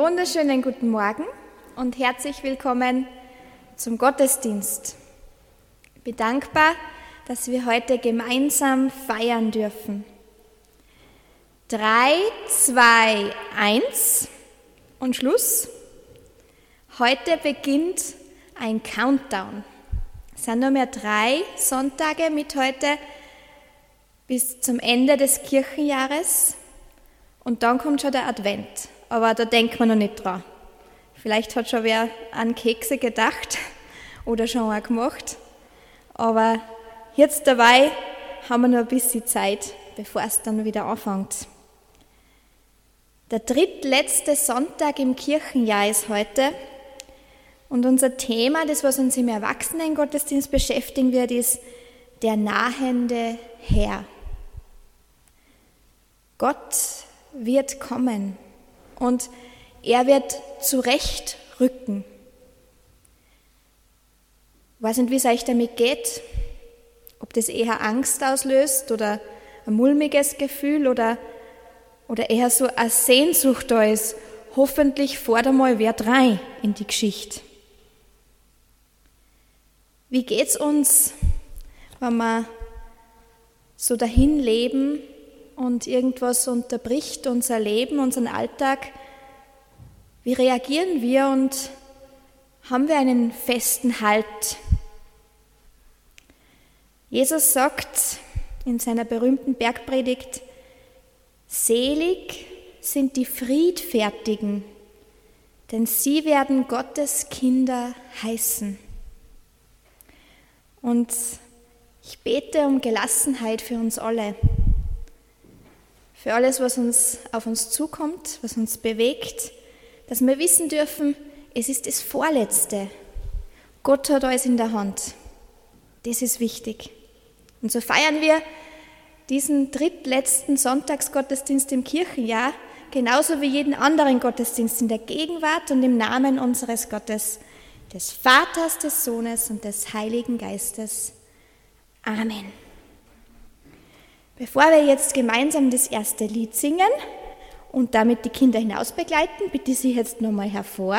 wunderschönen guten Morgen und herzlich willkommen zum Gottesdienst. Ich bin dankbar, dass wir heute gemeinsam feiern dürfen. 3, 2, 1 und Schluss. Heute beginnt ein Countdown. Es sind nur mehr 3 Sonntage mit heute bis zum Ende des Kirchenjahres und dann kommt schon der Advent. Aber da denkt man noch nicht dran. Vielleicht hat schon wer an Kekse gedacht oder schon auch gemacht. Aber jetzt dabei haben wir noch ein bisschen Zeit, bevor es dann wieder anfängt. Der drittletzte Sonntag im Kirchenjahr ist heute. Und unser Thema, das was uns im Erwachsenengottesdienst beschäftigen wird, ist der nahende Herr. Gott wird kommen. Und er wird zurechtrücken. Ich weiß nicht, wie es euch damit geht, ob das eher Angst auslöst oder ein mulmiges Gefühl oder eher so eine Sehnsucht da ist. Hoffentlich fährt einmal wer rein in die Geschichte. Wie geht's uns, wenn wir so dahin leben und irgendwas unterbricht unser Leben, unseren Alltag? Wie reagieren wir und haben wir einen festen Halt? Jesus sagt in seiner berühmten Bergpredigt: Selig sind die Friedfertigen, denn sie werden Gottes Kinder heißen. Und ich bete um Gelassenheit für uns alle. Für alles, was auf uns zukommt, was uns bewegt, dass wir wissen dürfen, es ist das Vorletzte. Gott hat alles in der Hand. Das ist wichtig. Und so feiern wir diesen drittletzten Sonntagsgottesdienst im Kirchenjahr, genauso wie jeden anderen Gottesdienst in der Gegenwart und im Namen unseres Gottes, des Vaters, des Sohnes und des Heiligen Geistes. Amen. Bevor wir jetzt gemeinsam das erste Lied singen und damit die Kinder hinaus begleiten, bitte ich Sie jetzt nochmal hervor.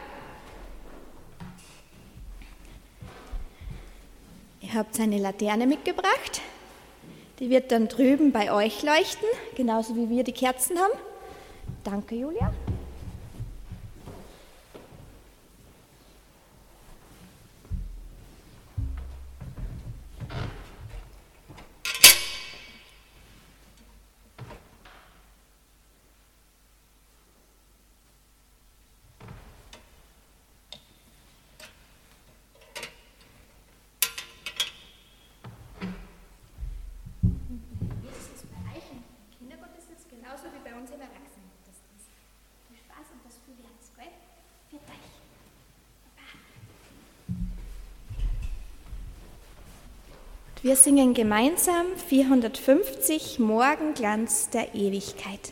Ihr habt eine Laterne mitgebracht. Die wird dann drüben bei euch leuchten, genauso wie wir die Kerzen haben. Danke, Julia. Genauso wie bei uns im Erwachsenengottesdienst. Viel Spaß und das viele Herz, gell? Für euch. Wir singen gemeinsam 450 Morgenglanz der Ewigkeit.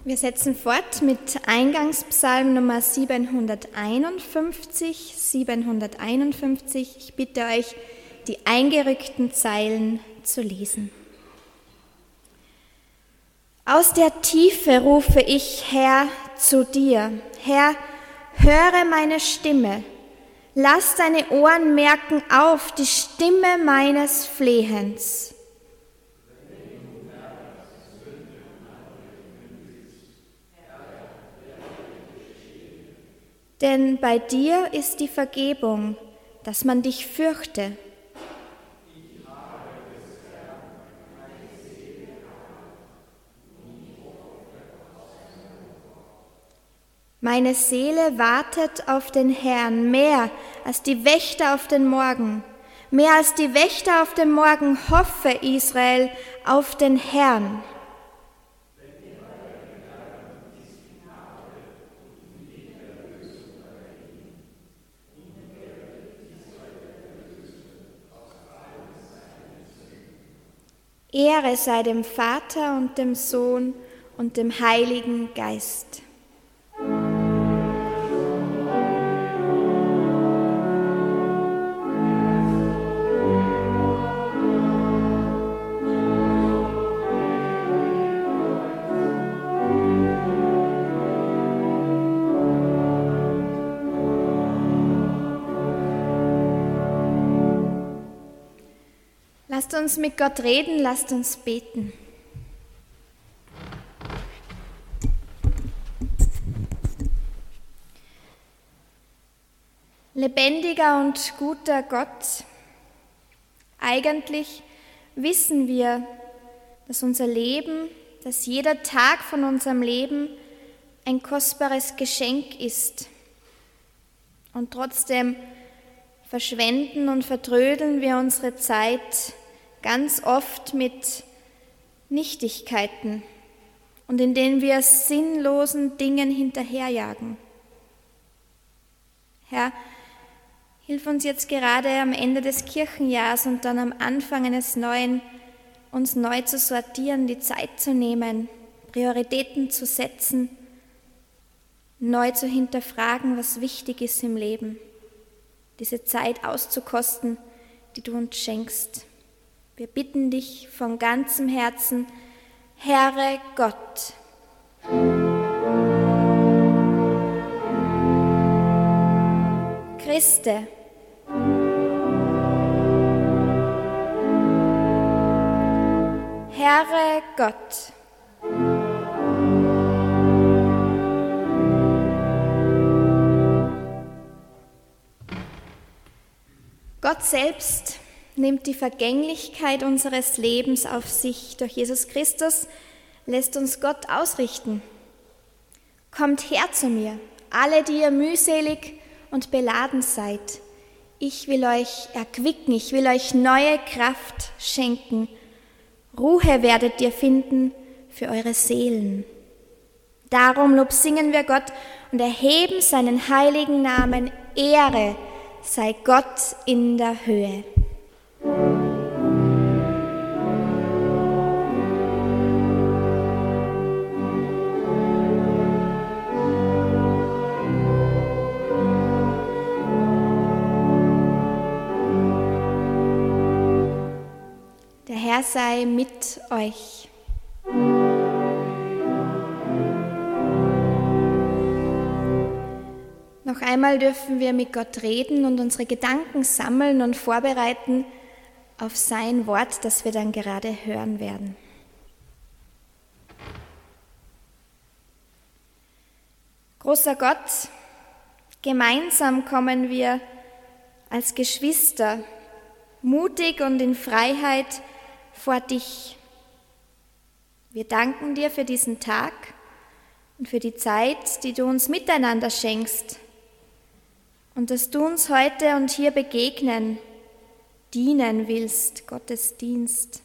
Wir setzen fort mit Eingangspsalm Nummer 751. Ich bitte euch, die eingerückten Zeilen zu lesen. Aus der Tiefe rufe ich, Herr, zu dir. Herr, höre meine Stimme. Lass deine Ohren merken auf die Stimme meines Flehens. Denn bei dir ist die Vergebung, dass man dich fürchte. Meine Seele wartet auf den Herrn, mehr als die Wächter auf den Morgen. Mehr als die Wächter auf den Morgen hoffe Israel auf den Herrn. Ehre sei dem Vater und dem Sohn und dem Heiligen Geist. Lasst uns mit Gott reden, lasst uns beten. Lebendiger und guter Gott, eigentlich wissen wir, dass unser Leben, dass jeder Tag von unserem Leben ein kostbares Geschenk ist. Und trotzdem verschwenden und vertrödeln wir unsere Zeit ganz oft mit Nichtigkeiten und indem wir sinnlosen Dingen hinterherjagen. Herr, hilf uns jetzt gerade am Ende des Kirchenjahrs und dann am Anfang eines neuen, uns neu zu sortieren, die Zeit zu nehmen, Prioritäten zu setzen, neu zu hinterfragen, was wichtig ist im Leben, diese Zeit auszukosten, die du uns schenkst. Wir bitten dich von ganzem Herzen, Herre Gott. Christe. Herre Gott. Gott selbst nimmt die Vergänglichkeit unseres Lebens auf sich. Durch Jesus Christus lässt uns Gott ausrichten. Kommt her zu mir, alle, die ihr mühselig und beladen seid. Ich will euch erquicken, ich will euch neue Kraft schenken. Ruhe werdet ihr finden für eure Seelen. Darum lobsingen wir Gott und erheben seinen heiligen Namen. Ehre sei Gott in der Höhe. Der Herr sei mit euch. Noch einmal dürfen wir mit Gott reden und unsere Gedanken sammeln und vorbereiten auf sein Wort, das wir dann gerade hören werden. Großer Gott, gemeinsam kommen wir als Geschwister mutig und in Freiheit vor dich. Wir danken dir für diesen Tag und für die Zeit, die du uns miteinander schenkst und dass du uns heute und hier begegnen, dienen willst, Gottes Dienst.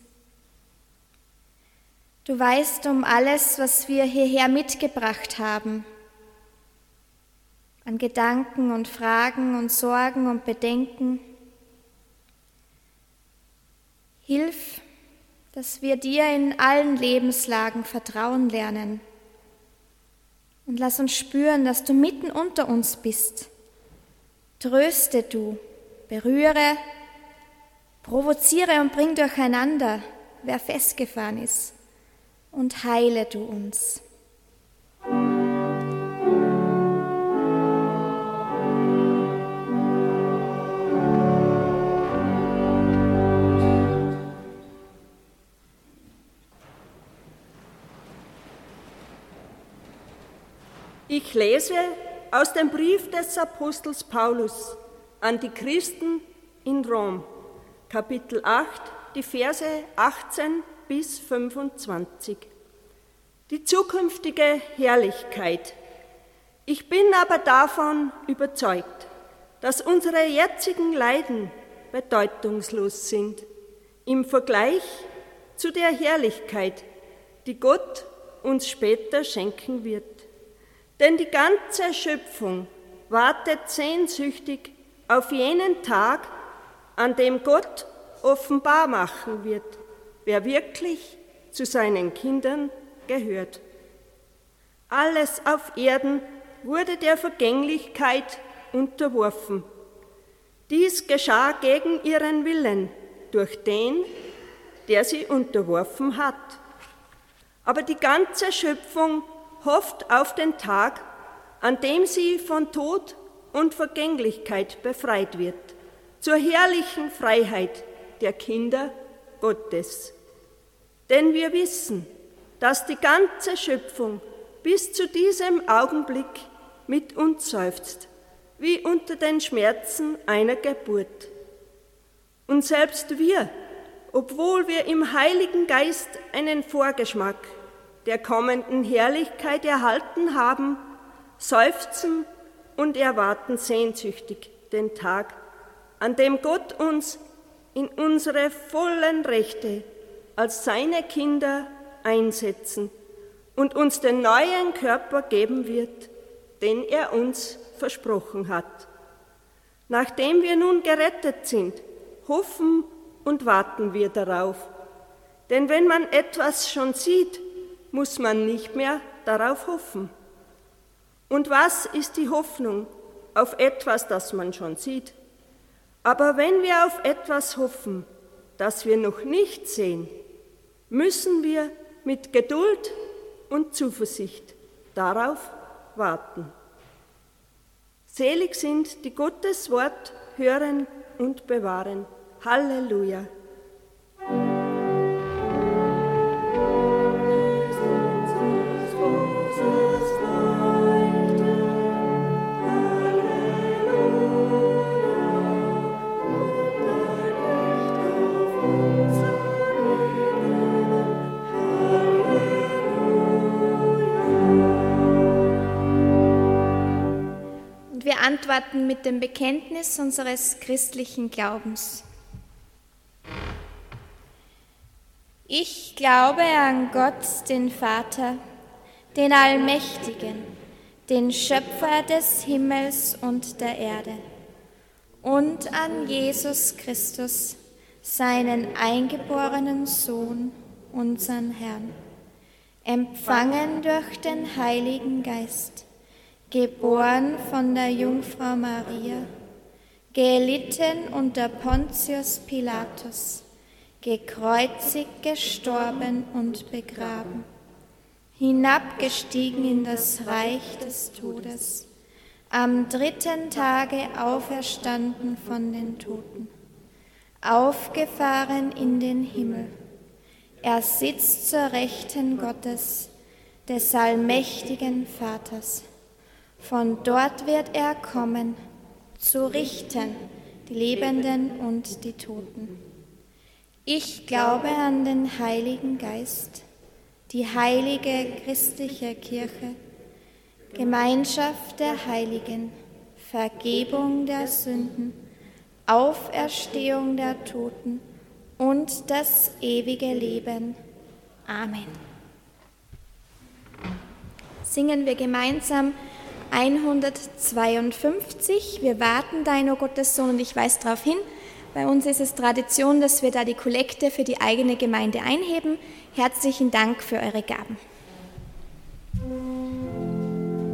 Du weißt um alles, was wir hierher mitgebracht haben, an Gedanken und Fragen und Sorgen und Bedenken. Hilf, dass wir dir in allen Lebenslagen vertrauen lernen Und lass uns spüren, dass du mitten unter uns bist. Tröste du, berühre, provoziere und bring durcheinander, wer festgefahren ist. Und heile du uns. Ich lese aus dem Brief des Apostels Paulus an die Christen in Rom, Kapitel 8, die Verse 18 bis 25. Die zukünftige Herrlichkeit. Ich bin aber davon überzeugt, dass unsere jetzigen Leiden bedeutungslos sind im Vergleich zu der Herrlichkeit, die Gott uns später schenken wird. Denn die ganze Schöpfung wartet sehnsüchtig auf jenen Tag, an dem Gott offenbar machen wird, wer wirklich zu seinen Kindern gehört. Alles auf Erden wurde der Vergänglichkeit unterworfen. Dies geschah gegen ihren Willen, durch den, der sie unterworfen hat. Aber die ganze Schöpfung hofft auf den Tag, an dem sie von Tod und Vergänglichkeit befreit wird, zur herrlichen Freiheit der Kinder Gottes. Denn wir wissen, dass die ganze Schöpfung bis zu diesem Augenblick mit uns seufzt, wie unter den Schmerzen einer Geburt. Und selbst wir, obwohl wir im Heiligen Geist einen Vorgeschmack der kommenden Herrlichkeit erhalten haben, seufzen und erwarten sehnsüchtig den Tag, an dem Gott uns in unsere vollen Rechte als seine Kinder einsetzen und uns den neuen Körper geben wird, den er uns versprochen hat. Nachdem wir nun gerettet sind, hoffen und warten wir darauf. Denn wenn man etwas schon sieht, muss man nicht mehr darauf hoffen. Und was ist die Hoffnung auf etwas, das man schon sieht? Aber wenn wir auf etwas hoffen, das wir noch nicht sehen, müssen wir mit Geduld und Zuversicht darauf warten. Selig sind, die Gottes Wort hören und bewahren. Halleluja! Wir antworten mit dem Bekenntnis unseres christlichen Glaubens. Ich glaube an Gott, den Vater, den Allmächtigen, den Schöpfer des Himmels und der Erde, und an Jesus Christus, seinen eingeborenen Sohn, unseren Herrn, empfangen durch den Heiligen Geist, geboren von der Jungfrau Maria, gelitten unter Pontius Pilatus, gekreuzigt, gestorben und begraben, hinabgestiegen in das Reich des Todes, am 3. Tage auferstanden von den Toten, aufgefahren in den Himmel. Er sitzt zur Rechten Gottes, des allmächtigen Vaters. Von dort wird er kommen, zu richten die Lebenden und die Toten. Ich glaube an den Heiligen Geist, die heilige christliche Kirche, Gemeinschaft der Heiligen, Vergebung der Sünden, Auferstehung der Toten und das ewige Leben. Amen. Singen wir gemeinsam 152. Wir warten dein, o Gottes Sohn, und ich weise darauf hin. Bei uns ist es Tradition, dass wir da die Kollekte für die eigene Gemeinde einheben. Herzlichen Dank für eure Gaben.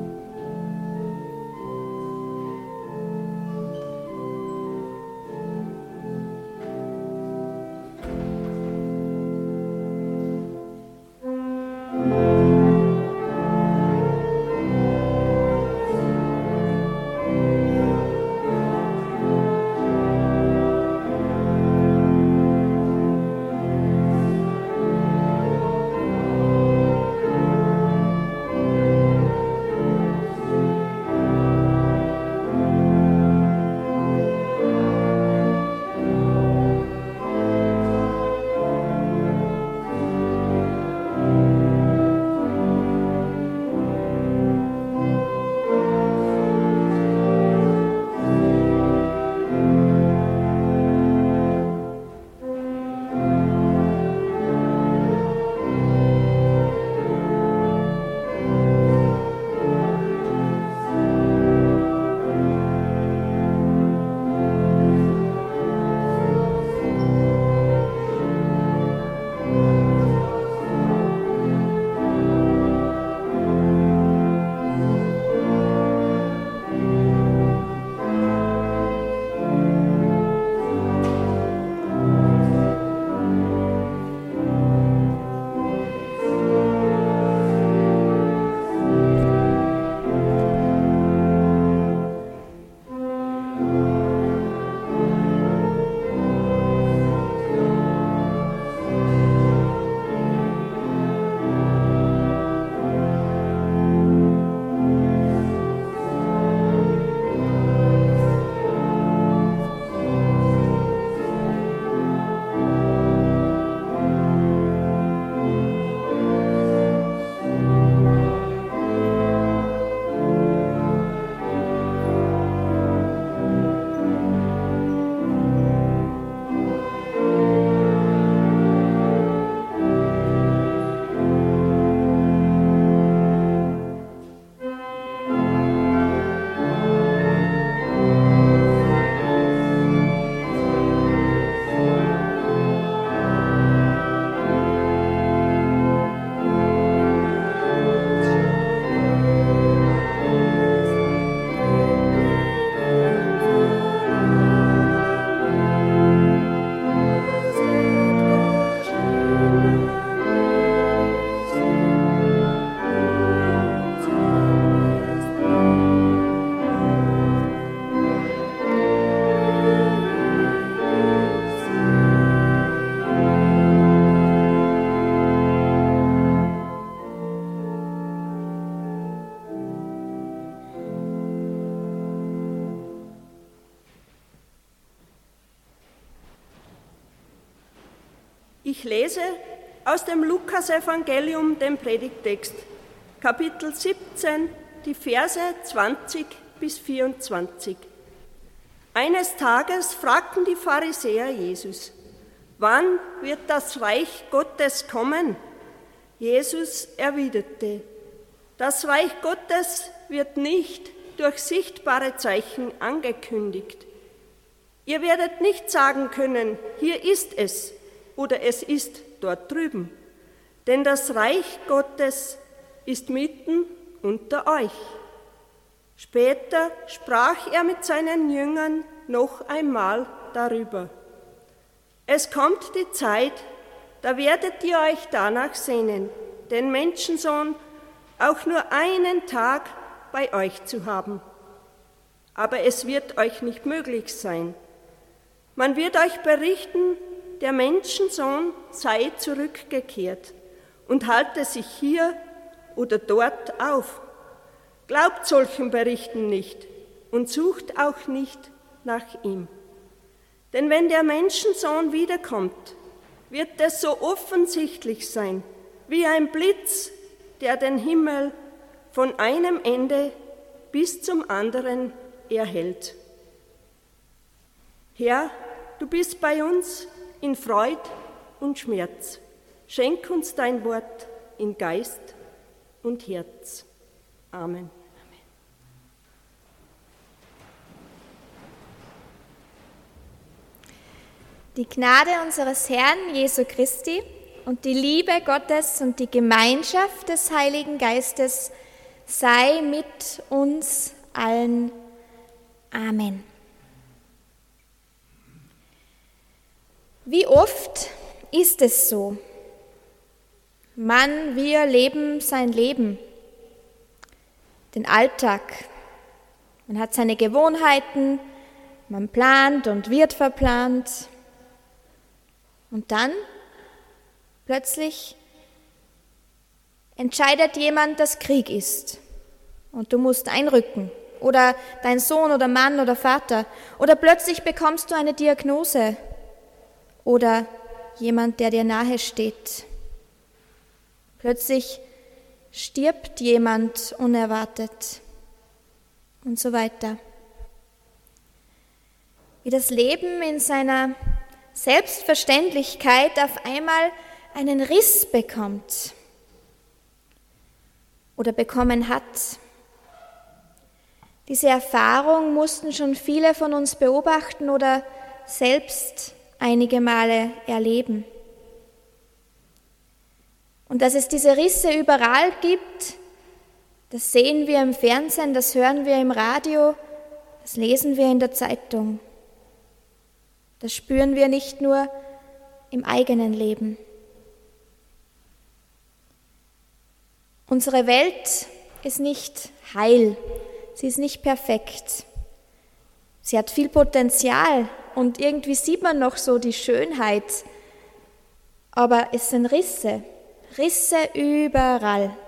Ich lese aus dem Lukas-Evangelium, den Predigttext, Kapitel 17, die Verse 20 bis 24. Eines Tages fragten die Pharisäer Jesus: Wann wird das Reich Gottes kommen? Jesus erwiderte: Das Reich Gottes wird nicht durch sichtbare Zeichen angekündigt. Ihr werdet nicht sagen können, hier ist es oder es ist dort drüben, denn das Reich Gottes ist mitten unter euch. Später sprach er mit seinen Jüngern noch einmal darüber: Es kommt die Zeit, da werdet ihr euch danach sehnen, den Menschensohn auch nur einen Tag bei euch zu haben. Aber es wird euch nicht möglich sein. Man wird euch berichten, der Menschensohn sei zurückgekehrt und halte sich hier oder dort auf. Glaubt solchen Berichten nicht und sucht auch nicht nach ihm. Denn wenn der Menschensohn wiederkommt, wird es so offensichtlich sein, wie ein Blitz, der den Himmel von einem Ende bis zum anderen erhellt. Herr, du bist bei uns in Freud und Schmerz. Schenk uns dein Wort in Geist und Herz. Amen. Die Gnade unseres Herrn Jesu Christi und die Liebe Gottes und die Gemeinschaft des Heiligen Geistes sei mit uns allen. Amen. Wie oft ist es so? Wir leben sein Leben, den Alltag. Man hat seine Gewohnheiten, man plant und wird verplant. Und dann plötzlich entscheidet jemand, dass Krieg ist und du musst einrücken. Oder dein Sohn oder Mann oder Vater. Oder plötzlich bekommst du eine Diagnose. Oder jemand, der dir nahe steht. Plötzlich stirbt jemand unerwartet und so weiter. Wie das Leben in seiner Selbstverständlichkeit auf einmal einen Riss bekommt oder bekommen hat. Diese Erfahrung mussten schon viele von uns beobachten oder selbst einige Male erleben. Und dass es diese Risse überall gibt, das sehen wir im Fernsehen, das hören wir im Radio, das lesen wir in der Zeitung. Das spüren wir nicht nur im eigenen Leben. Unsere Welt ist nicht heil, sie ist nicht perfekt. Sie hat viel Potenzial und irgendwie sieht man noch so die Schönheit. Aber es sind Risse überall.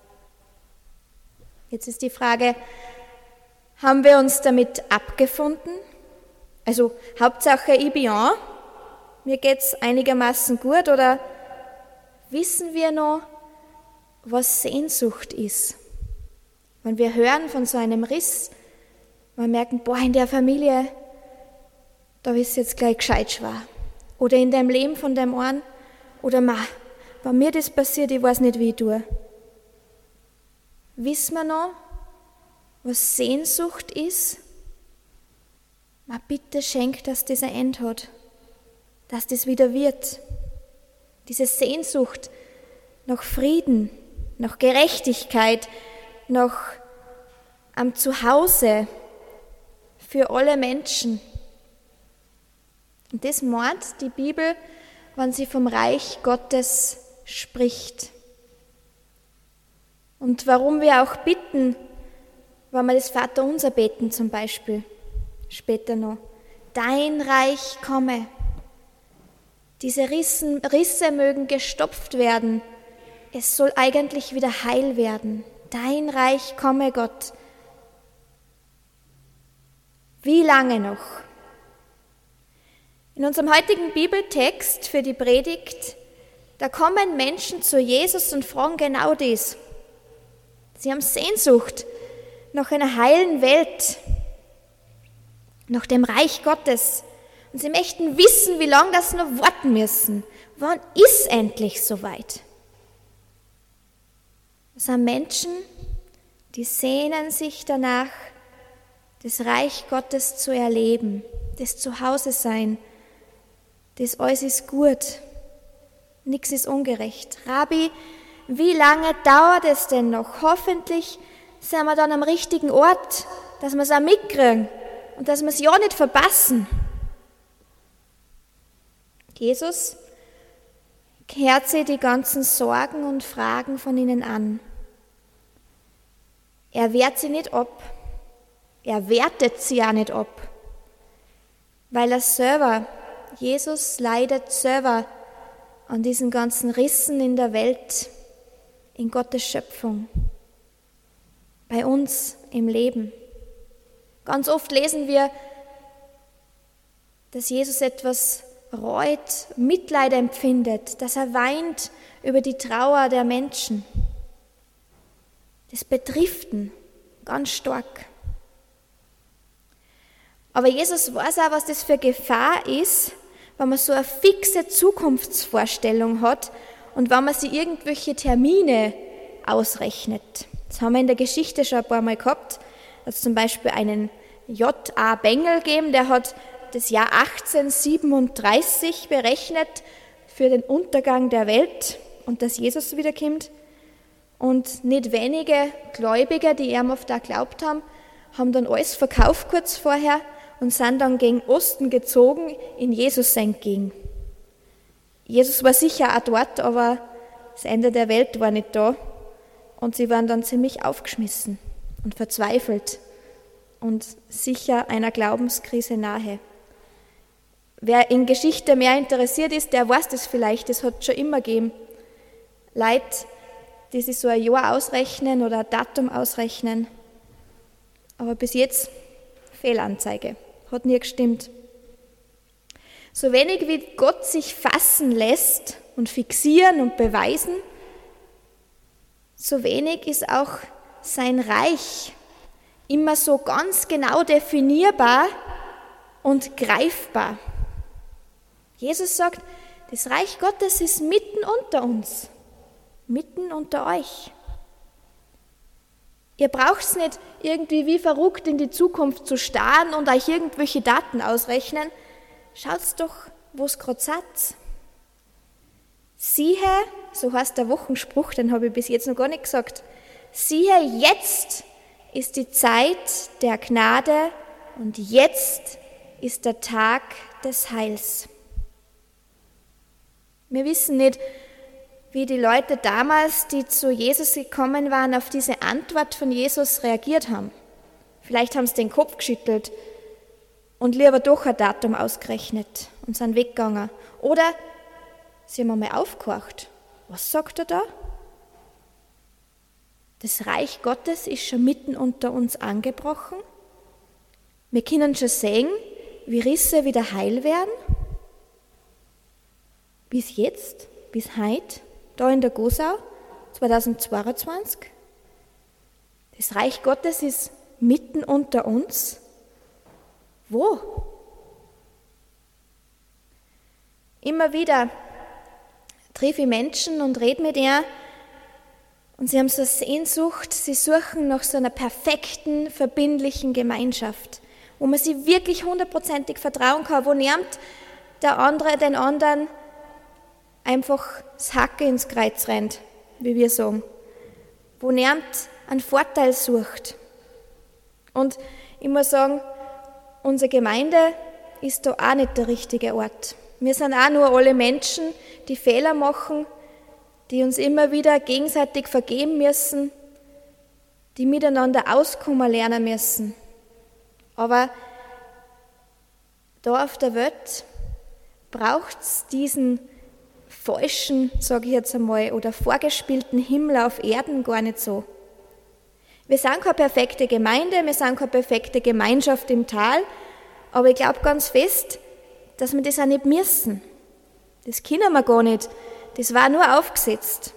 Jetzt ist die Frage, haben wir uns damit abgefunden? Also Hauptsache ich bin an, mir geht's einigermaßen gut, oder wissen wir noch, was Sehnsucht ist? Wenn wir hören von so einem Riss, wir merken, in der Familie, da ist jetzt gleich gescheit schwer. Oder in dem Leben von dem einen, oder wenn mir das passiert, ich weiß nicht, wie ich tue. Wissen wir noch, was Sehnsucht ist? Bitte schenk, dass das ein Ende hat, dass das wieder wird. Diese Sehnsucht nach Frieden, nach Gerechtigkeit, nach am Zuhause für alle Menschen. Und das meint die Bibel, wenn sie vom Reich Gottes spricht. Und warum wir auch bitten, wenn wir das Vaterunser beten zum Beispiel, später noch, dein Reich komme. Diese Risse mögen gestopft werden. Es soll eigentlich wieder heil werden. Dein Reich komme, Gott. Wie lange noch? In unserem heutigen Bibeltext für die Predigt, da kommen Menschen zu Jesus und fragen genau das. Sie haben Sehnsucht nach einer heilen Welt, nach dem Reich Gottes. Und sie möchten wissen, wie lange das noch warten müssen. Wann ist endlich soweit? Das sind Menschen, die sehnen sich danach, das Reich Gottes zu erleben, das Zuhause sein, das alles ist gut, nichts ist ungerecht. Rabbi, wie lange dauert es denn noch? Hoffentlich sind wir dann am richtigen Ort, dass wir es auch mitkriegen und dass wir es ja nicht verpassen. Jesus hört sich die ganzen Sorgen und Fragen von ihnen an. Er wehrt sie nicht ab. Er wertet sie auch nicht ab. Weil er selber, Jesus leidet selber an diesen ganzen Rissen in der Welt, in Gottes Schöpfung, bei uns im Leben. Ganz oft lesen wir, dass Jesus etwas reut, Mitleid empfindet, dass er weint über die Trauer der Menschen. Das betrifft ihn ganz stark. Aber Jesus weiß auch, was das für Gefahr ist, wenn man so eine fixe Zukunftsvorstellung hat und wenn man sich irgendwelche Termine ausrechnet. Das haben wir in der Geschichte schon ein paar Mal gehabt. Da hat es zum Beispiel einen J.A. Bengel gegeben, der hat das Jahr 1837 berechnet für den Untergang der Welt und dass Jesus wiederkommt. Und nicht wenige Gläubige, die ihm oft auch geglaubt haben, haben dann alles verkauft kurz vorher und sind dann gegen Osten gezogen, in Jesus entgegen. Jesus war sicher auch dort, aber das Ende der Welt war nicht da. Und sie waren dann ziemlich aufgeschmissen und verzweifelt und sicher einer Glaubenskrise nahe. Wer in Geschichte mehr interessiert ist, der weiß das vielleicht, das hat es schon immer gegeben. Leute, die sich so ein Jahr ausrechnen oder ein Datum ausrechnen. Aber bis jetzt Fehlanzeige, hat nie gestimmt. So wenig wie Gott sich fassen lässt und fixieren und beweisen, so wenig ist auch sein Reich immer so ganz genau definierbar und greifbar. Jesus sagt, das Reich Gottes ist mitten unter uns, mitten unter euch. Ihr braucht es nicht irgendwie wie verrückt in die Zukunft zu starren und euch irgendwelche Daten ausrechnen. Schaut doch, wo es gerade seid. Siehe, so heißt der Wochenspruch, den habe ich bis jetzt noch gar nicht gesagt. Siehe, jetzt ist die Zeit der Gnade und jetzt ist der Tag des Heils. Wir wissen nicht, wie die Leute damals, die zu Jesus gekommen waren, auf diese Antwort von Jesus reagiert haben. Vielleicht haben sie den Kopf geschüttelt und lieber doch ein Datum ausgerechnet und sind weggegangen. Oder sie haben einmal aufgehorcht. Was sagt er da? Das Reich Gottes ist schon mitten unter uns angebrochen. Wir können schon sehen, wie Risse wieder heil werden. Bis jetzt, bis heute, da in der Gosau, 2022. Das Reich Gottes ist mitten unter uns. Wo? Immer wieder treffe ich Menschen und rede mit ihnen und sie haben so eine Sehnsucht, sie suchen nach so einer perfekten, verbindlichen Gemeinschaft, wo man sich wirklich 100%ig vertrauen kann, wo niemand der andere den anderen einfach das Hacke ins Kreuz rennt, wie wir sagen, wo niemand einen Vorteil sucht. Und ich muss sagen, unsere Gemeinde ist da auch nicht der richtige Ort. Wir sind auch nur alle Menschen, die Fehler machen, die uns immer wieder gegenseitig vergeben müssen, die miteinander auskommen lernen müssen. Aber da auf der Welt braucht es diesen falschen, sage ich jetzt einmal, oder vorgespielten Himmel auf Erden gar nicht so. Wir sind keine perfekte Gemeinde, wir sind keine perfekte Gemeinschaft im Tal, aber ich glaube ganz fest, dass wir das auch nicht müssen. Das können wir gar nicht. Das war nur aufgesetzt.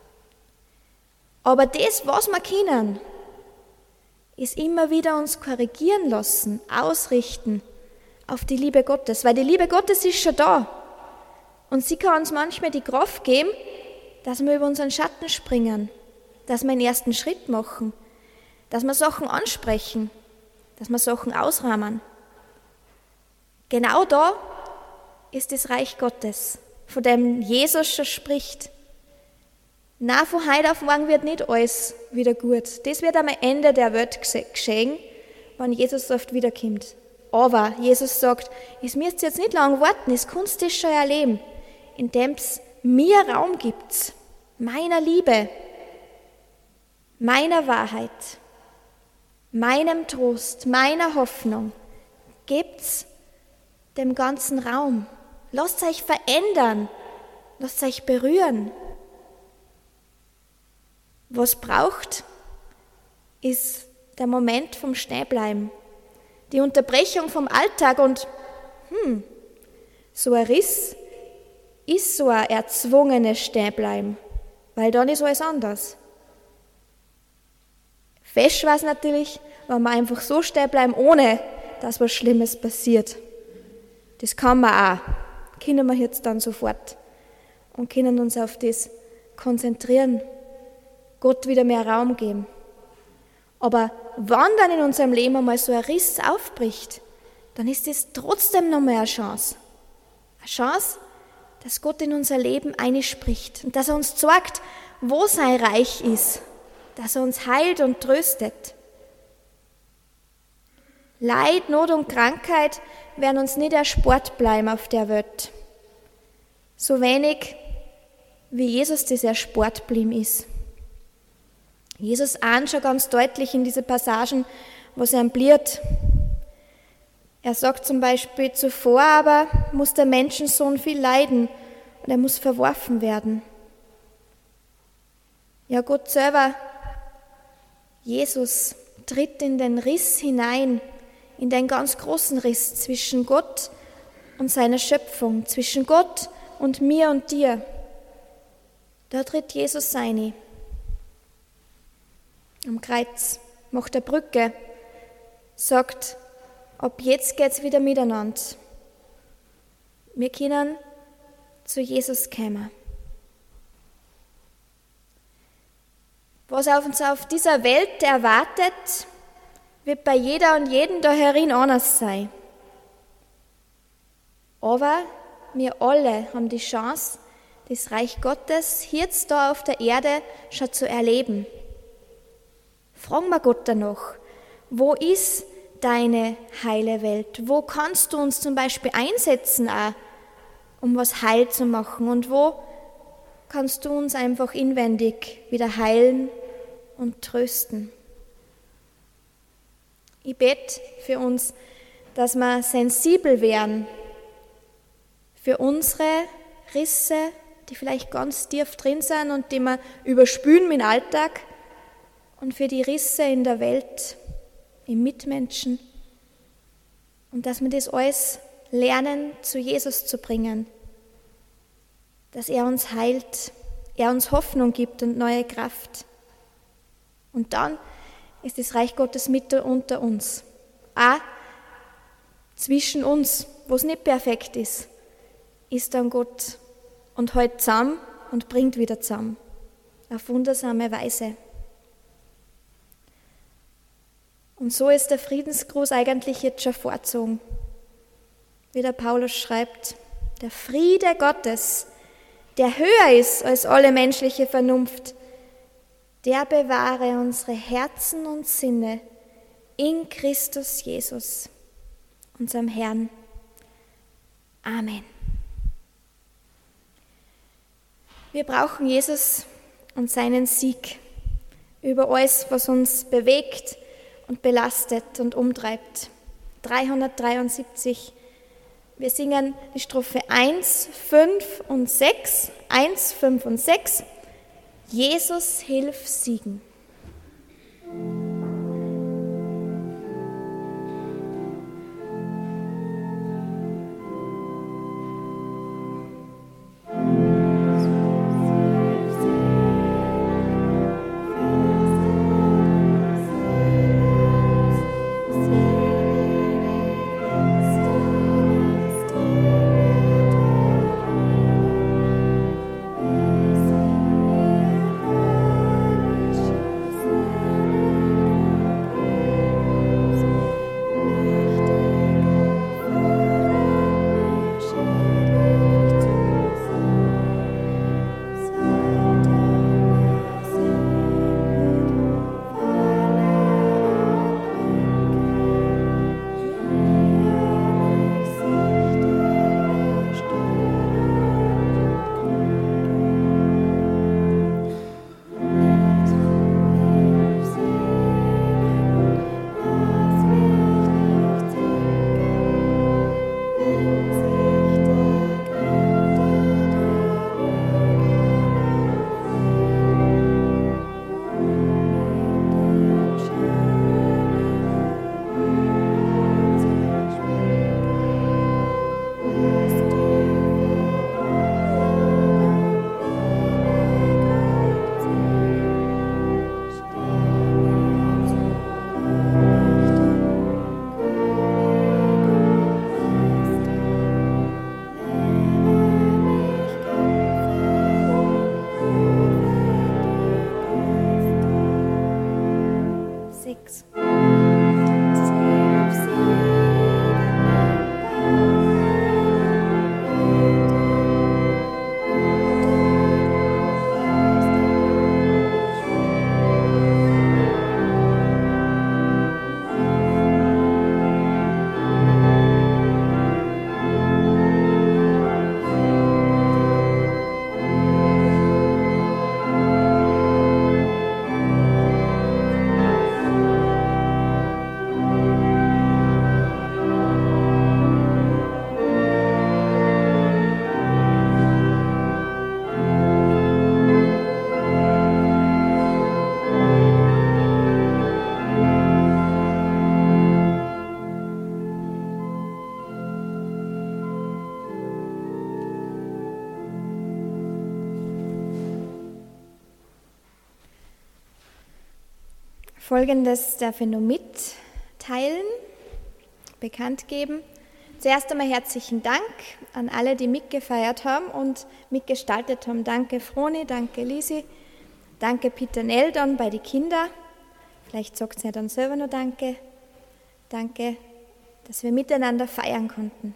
Aber das, was wir können, ist immer wieder uns korrigieren lassen, ausrichten auf die Liebe Gottes. Weil die Liebe Gottes ist schon da. Und sie kann uns manchmal die Kraft geben, dass wir über unseren Schatten springen, dass wir einen ersten Schritt machen, dass wir Sachen ansprechen, dass wir Sachen ausrahmen. Genau da ist das Reich Gottes, von dem Jesus schon spricht. Na, von heute auf morgen wird nicht alles wieder gut. Das wird am Ende der Welt geschehen, wenn Jesus oft wiederkommt. Aber Jesus sagt, es müsst jetzt nicht lange warten, es kannst das schon erleben, indem es mir Raum gibt, meiner Liebe, meiner Wahrheit, meinem Trost, meiner Hoffnung. Gebt's dem ganzen Raum. Lasst euch verändern, lasst euch berühren. Was braucht, ist der Moment vom Stehenbleiben, die Unterbrechung vom Alltag und so ein Riss ist so ein erzwungenes Stehenbleiben, weil dann ist alles anders. Fest war es natürlich, wenn wir einfach so stehen bleiben, ohne dass was Schlimmes passiert. Das kann man auch, können wir jetzt dann sofort und können uns auf das konzentrieren, Gott wieder mehr Raum geben. Aber wenn dann in unserem Leben einmal so ein Riss aufbricht, dann ist das trotzdem nochmal eine Chance. Eine Chance, dass Gott in unser Leben einspricht und dass er uns zeigt, wo sein Reich ist, dass er uns heilt und tröstet. Leid, Not und Krankheit werden uns nicht erspart bleiben auf der Welt. So wenig, wie Jesus das erspart blieben ist. Jesus ahnt schon ganz deutlich in diese Passagen, was er bliert. Er sagt zum Beispiel, zuvor aber muss der Menschensohn viel leiden und er muss verworfen werden. Ja, Gott selber, Jesus, tritt in den Riss hinein, in den ganz großen Riss zwischen Gott und seiner Schöpfung, zwischen Gott und mir und dir. Da tritt Jesus rein. Am Kreuz macht er Brücke, sagt, ab jetzt geht's wieder miteinander. Wir können zu Jesus kommen. Was auf uns auf dieser Welt erwartet, wird bei jeder und jedem da herin anders sein. Aber wir alle haben die Chance, das Reich Gottes jetzt da auf der Erde schon zu erleben. Fragen wir Gott danach, wo ist deine heile Welt? Wo kannst du uns zum Beispiel einsetzen, auch, um was heil zu machen? Und wo kannst du uns einfach inwendig wieder heilen und trösten? Ich bete für uns, dass wir sensibel werden für unsere Risse, die vielleicht ganz tief drin sind und die wir überspülen mit dem Alltag, und für die Risse in der Welt, im Mitmenschen, und dass wir das alles lernen, zu Jesus zu bringen, dass er uns heilt, er uns Hoffnung gibt und neue Kraft. Und dann ist das Reich Gottes mitten unter uns, auch zwischen uns, wo es nicht perfekt ist dann Gott und hält zusammen und bringt wieder zusammen, auf wundersame Weise. Und so ist der Friedensgruß eigentlich jetzt schon vorgezogen. Wie der Paulus schreibt, der Friede Gottes, der höher ist als alle menschliche Vernunft, der bewahre unsere Herzen und Sinne in Christus Jesus, unserem Herrn. Amen. Wir brauchen Jesus und seinen Sieg über alles, was uns bewegt und belastet und umtreibt. 373. Wir singen die Strophe 1, 5 und 6. 1, 5 und 6. Jesus, hilf siegen. Folgendes darf ich noch mitteilen, bekannt geben. Zuerst einmal herzlichen Dank an alle, die mitgefeiert haben und mitgestaltet haben. Danke Froni, danke Lisi, danke Peter Neldon bei den Kindern. Vielleicht sagt es ja dann selber noch Danke. Danke, dass wir miteinander feiern konnten.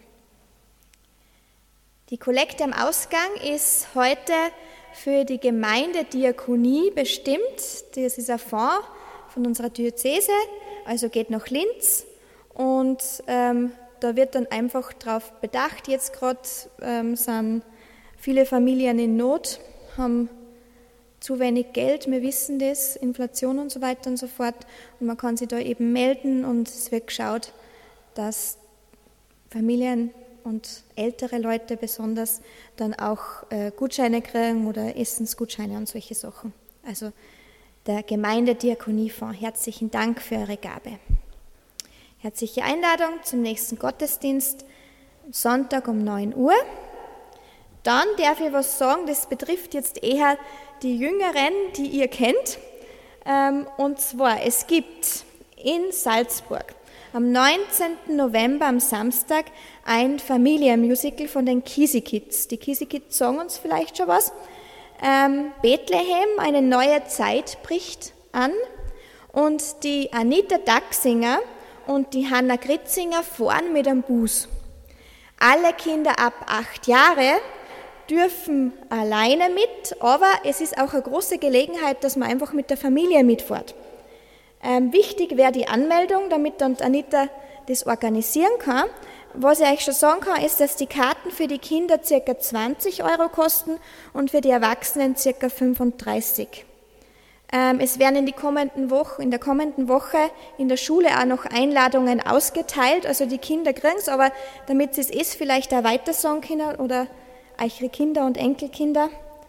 Die Kollekte am Ausgang ist heute für die Gemeindediakonie bestimmt. Das ist ein Fonds von unserer Diözese, also geht nach Linz. Und da wird dann einfach darauf bedacht, jetzt gerade sind viele Familien in Not, haben zu wenig Geld, wir wissen das, Inflation und so weiter und so fort. Und man kann sich da eben melden und es wird geschaut, dass Familien und ältere Leute besonders dann auch Gutscheine kriegen oder Essensgutscheine und solche Sachen. Also der Gemeindediakoniefonds, herzlichen Dank für eure Gabe. Herzliche Einladung zum nächsten Gottesdienst, Sonntag um 9 Uhr. Dann darf ich was sagen, das betrifft jetzt eher die Jüngeren, die ihr kennt. Und zwar, es gibt in Salzburg am 19. November, am Samstag, ein Familienmusical von den Kisi Kids. Die Kisi Kids sagen uns vielleicht schon was. Bethlehem, eine neue Zeit bricht an. Und die Anita Daxinger und die Hanna Gritzinger fahren mit einem Bus. Alle Kinder ab 8 Jahre dürfen alleine mit, aber es ist auch eine große Gelegenheit, dass man einfach mit der Familie mitfährt. Wichtig wäre die Anmeldung, damit dann Anita das organisieren kann. Was ich euch schon sagen kann, ist, dass die Karten für die Kinder ca. 20 € kosten und für die Erwachsenen ca. 35. Es werden in der kommenden Woche in der Schule auch noch Einladungen ausgeteilt, also die Kinder kriegen es, aber damit sie es vielleicht auch weiter sagen können oder eure Kinder und Enkelkinder.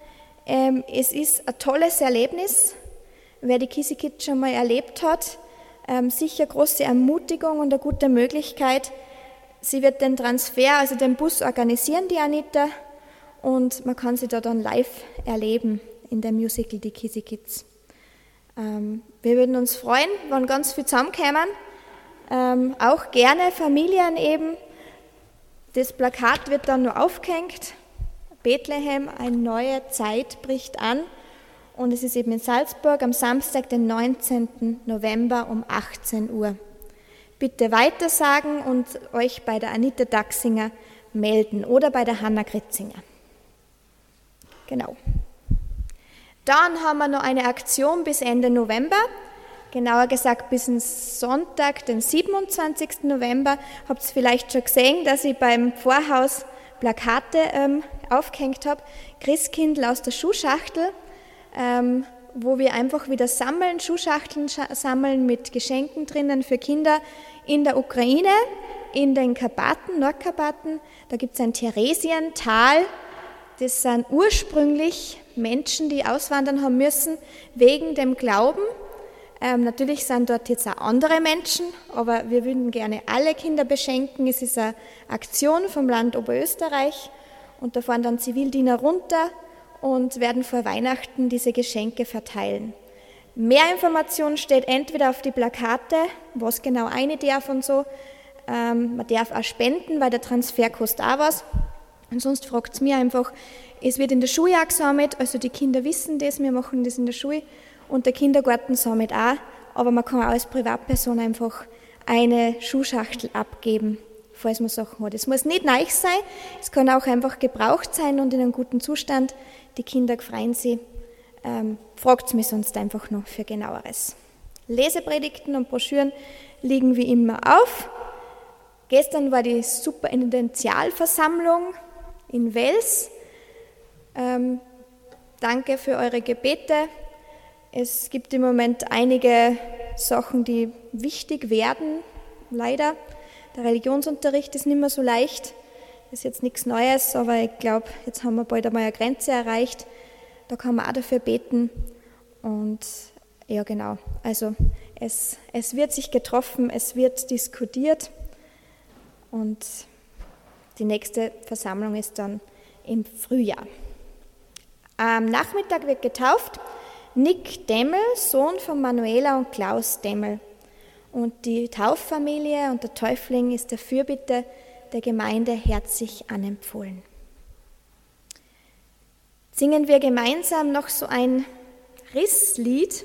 Es ist ein tolles Erlebnis, wer die Kisi Kids schon mal erlebt hat, sicher große Ermutigung und eine gute Möglichkeit. Sie wird den Transfer, also den Bus organisieren, die Anita, und man kann sie da dann live erleben in dem Musical Die Kisi Kids. Wir würden uns freuen, wenn ganz viel zusammenkommen, auch gerne Familien eben. Das Plakat wird dann nur aufgehängt. Bethlehem, eine neue Zeit bricht an. Und es ist eben in Salzburg am Samstag, den 19. November um 18 Uhr. Bitte weitersagen und euch bei der Anita Daxinger melden oder bei der Hanna Gritzinger. Genau. Dann haben wir noch eine Aktion bis Ende November, genauer gesagt bis Sonntag, den 27. November. Habt ihr vielleicht schon gesehen, dass ich beim Pfarrhaus Plakate aufgehängt habe. Christkindl aus der Schuhschachtel, wo wir einfach wieder sammeln, Schuhschachteln sammeln mit Geschenken drinnen für Kinder in der Ukraine, in den Karpaten, Nordkarpaten. Da gibt es ein Theresiental. Das sind ursprünglich Menschen, die auswandern haben müssen wegen dem Glauben. Natürlich sind dort jetzt auch andere Menschen, aber wir würden gerne alle Kinder beschenken. Es ist eine Aktion vom Land Oberösterreich und da fahren dann Zivildiener runter und werden vor Weihnachten diese Geschenke verteilen. Mehr Informationen steht entweder auf die Plakate, was genau eine darf und so. Man darf auch spenden, weil der Transfer kostet auch was. Und sonst fragt es mir einfach, es wird in der Schule auch gesammelt, also die Kinder wissen das, wir machen das in der Schule und der Kindergarten sammelt auch, aber man kann auch als Privatperson einfach eine Schuhschachtel abgeben, falls man Sachen hat. Es muss nicht neu sein, es kann auch einfach gebraucht sein und in einem guten Zustand. Die Kinder freuen sich. Fragt mich sonst einfach noch für Genaueres. Lesepredigten und Broschüren liegen wie immer auf. Gestern war die Superintendentialversammlung in Wels. Danke für eure Gebete. Es gibt im Moment einige Sachen, die wichtig werden, leider. Der Religionsunterricht ist nicht mehr so leicht. Das ist jetzt nichts Neues, aber ich glaube, jetzt haben wir bald einmal eine Grenze erreicht. Da kann man auch dafür beten. Und ja, genau. Also es wird sich getroffen, es wird diskutiert. Und die nächste Versammlung ist dann im Frühjahr. Am Nachmittag wird getauft. Nick Demmel, Sohn von Manuela und Klaus Demmel. Und die Tauffamilie und der Täufling ist der Fürbitte der Gemeinde herzlich anempfohlen. Singen wir gemeinsam noch so ein Risslied.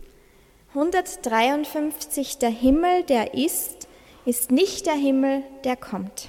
153, der Himmel, der ist nicht der Himmel, der kommt.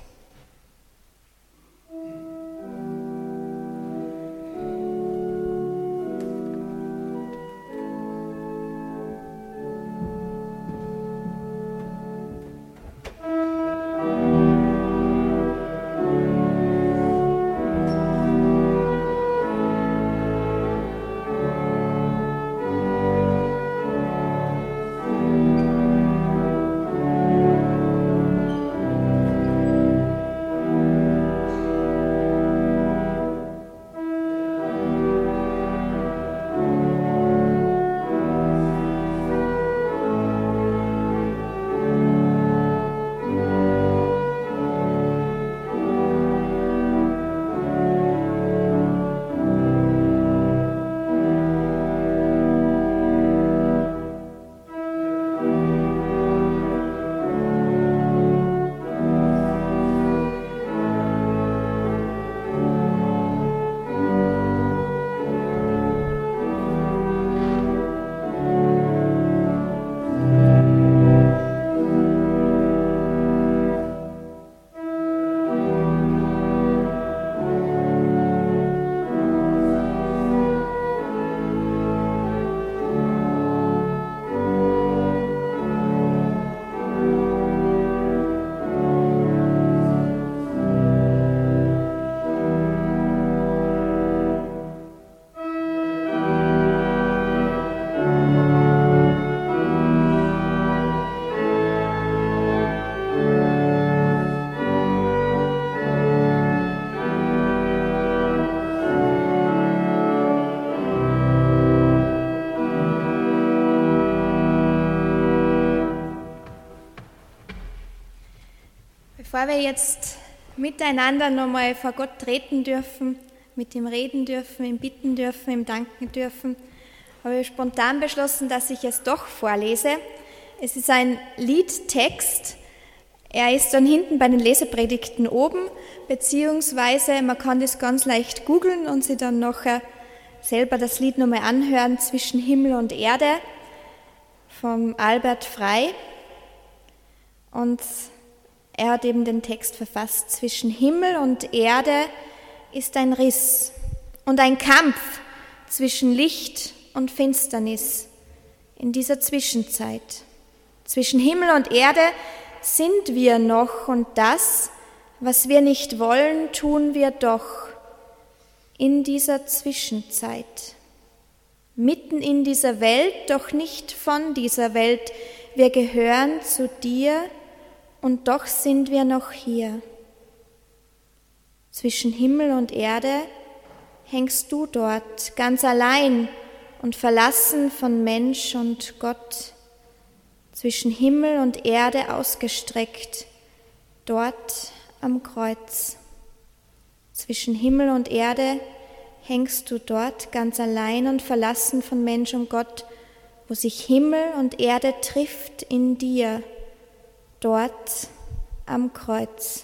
Bevor wir jetzt miteinander nochmal vor Gott treten dürfen, mit ihm reden dürfen, ihm bitten dürfen, ihm danken dürfen, habe ich spontan beschlossen, dass ich es doch vorlese. Es ist ein Liedtext. Er ist dann hinten bei den Lesepredigten oben, beziehungsweise man kann das ganz leicht googeln und sich dann nachher selber das Lied nochmal anhören, Zwischen Himmel und Erde, vom Albert Frei. Und er hat eben den Text verfasst. Zwischen Himmel und Erde ist ein Riss und ein Kampf zwischen Licht und Finsternis in dieser Zwischenzeit. Zwischen Himmel und Erde sind wir noch, und das, was wir nicht wollen, tun wir doch in dieser Zwischenzeit. Mitten in dieser Welt, doch nicht von dieser Welt. Wir gehören zu dir, und doch sind wir noch hier. Zwischen Himmel und Erde hängst du dort, ganz allein und verlassen von Mensch und Gott. Zwischen Himmel und Erde ausgestreckt, dort am Kreuz. Zwischen Himmel und Erde hängst du dort, ganz allein und verlassen von Mensch und Gott, wo sich Himmel und Erde trifft in dir, dort am Kreuz.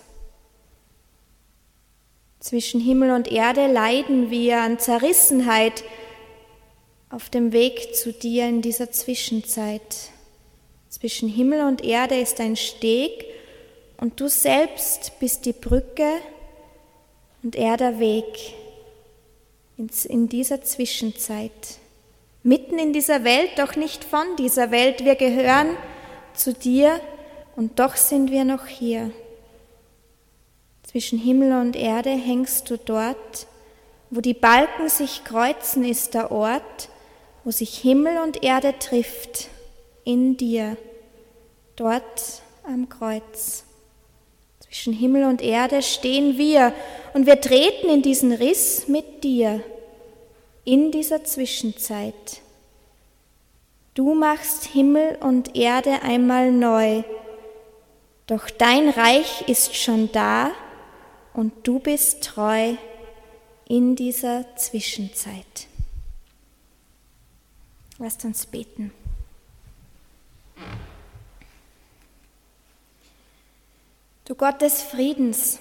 Zwischen Himmel und Erde leiden wir an Zerrissenheit auf dem Weg zu dir in dieser Zwischenzeit. Zwischen Himmel und Erde ist ein Steg und du selbst bist die Brücke und er der Weg in dieser Zwischenzeit. Mitten in dieser Welt, doch nicht von dieser Welt. Wir gehören zu dir und doch sind wir noch hier. Zwischen Himmel und Erde hängst du dort, wo die Balken sich kreuzen, ist der Ort, wo sich Himmel und Erde trifft, in dir, dort am Kreuz. Zwischen Himmel und Erde stehen wir und wir treten in diesen Riss mit dir, in dieser Zwischenzeit. Du machst Himmel und Erde einmal neu, doch dein Reich ist schon da und du bist treu in dieser Zwischenzeit. Lasst uns beten. Du Gott des Friedens,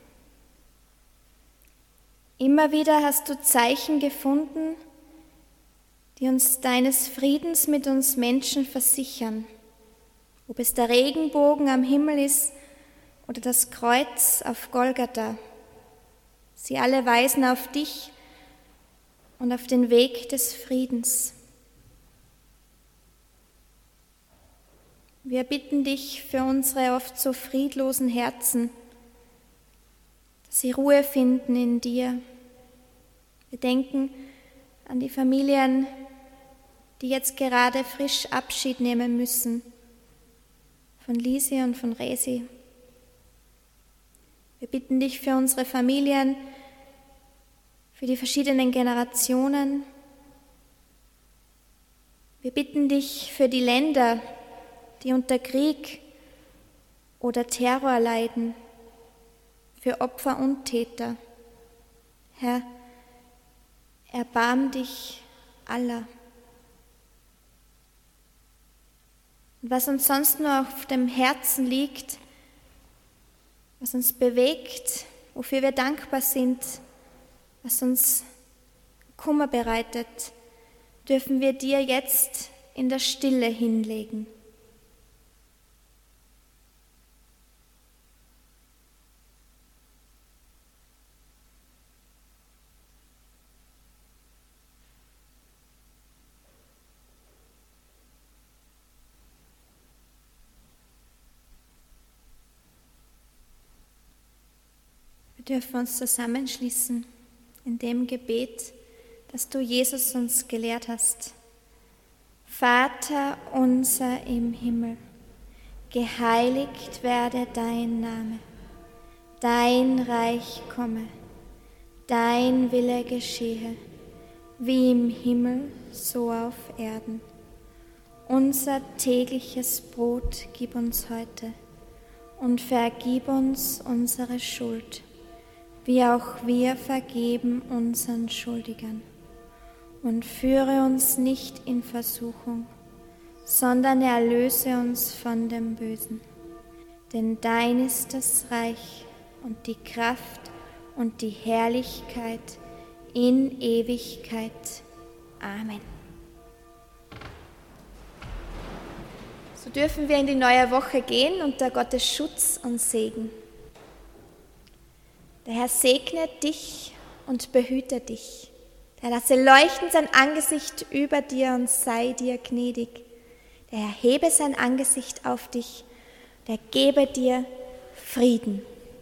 immer wieder hast du Zeichen gefunden, die uns deines Friedens mit uns Menschen versichern. Ob es der Regenbogen am Himmel ist oder das Kreuz auf Golgatha. Sie alle weisen auf dich und auf den Weg des Friedens. Wir bitten dich für unsere oft so friedlosen Herzen, dass sie Ruhe finden in dir. Wir denken an die Familien, die jetzt gerade frisch Abschied nehmen müssen, von Lisi und von Resi. Wir bitten dich für unsere Familien, für die verschiedenen Generationen. Wir bitten dich für die Länder, die unter Krieg oder Terror leiden, für Opfer und Täter. Herr, erbarm dich aller. Und was uns sonst nur auf dem Herzen liegt, was uns bewegt, wofür wir dankbar sind, was uns Kummer bereitet, dürfen wir dir jetzt in der Stille hinlegen. Wir dürfen uns zusammenschließen in dem Gebet, das du, Jesus, uns gelehrt hast. Vater unser im Himmel, geheiligt werde dein Name, dein Reich komme, dein Wille geschehe, wie im Himmel, so auf Erden. Unser tägliches Brot gib uns heute und vergib uns unsere Schuld, wie auch wir vergeben unseren Schuldigern. Und führe uns nicht in Versuchung, sondern erlöse uns von dem Bösen. Denn dein ist das Reich und die Kraft und die Herrlichkeit in Ewigkeit. Amen. So dürfen wir in die neue Woche gehen unter Gottes Schutz und Segen. Der Herr segne dich und behüte dich. Der lasse leuchten sein Angesicht über dir und sei dir gnädig. Der Herr hebe sein Angesicht auf dich, der gebe dir Frieden.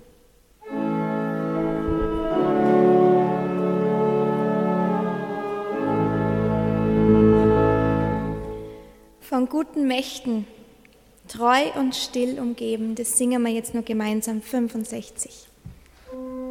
Von guten Mächten, treu und still umgeben, das singen wir jetzt nur gemeinsam, 65.